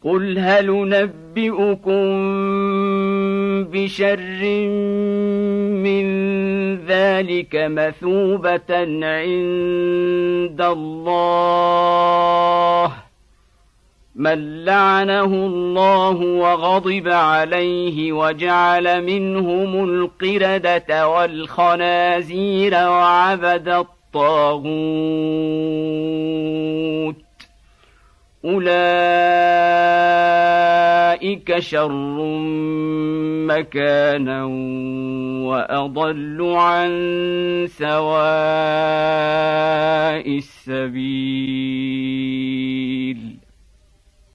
قل هل ننبئكم بشر من ذلك مثوبة عند الله من لعنه الله وغضب عليه وجعل منهم القردة والخنازير وعبد الطاغوت أولئك شر مكانا وأضل عن سواء السبيل.